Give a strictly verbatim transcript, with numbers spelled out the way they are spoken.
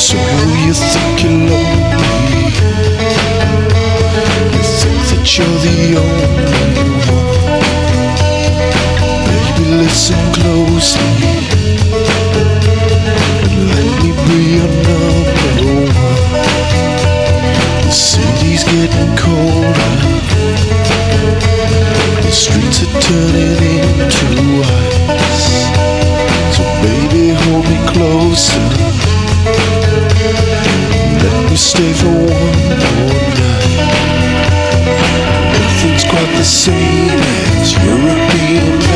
So you think you're lonely, you think that you're the only one. Baby, listen closely and let me be your number one. The city's getting colder, the streets are turning into ice. So baby, hold me closer, let me stay for one more night. Nothing's quite the same as European